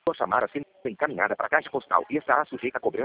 Sua chamada sendo encaminhada para a caixa postal e estará sujeita a cobrança.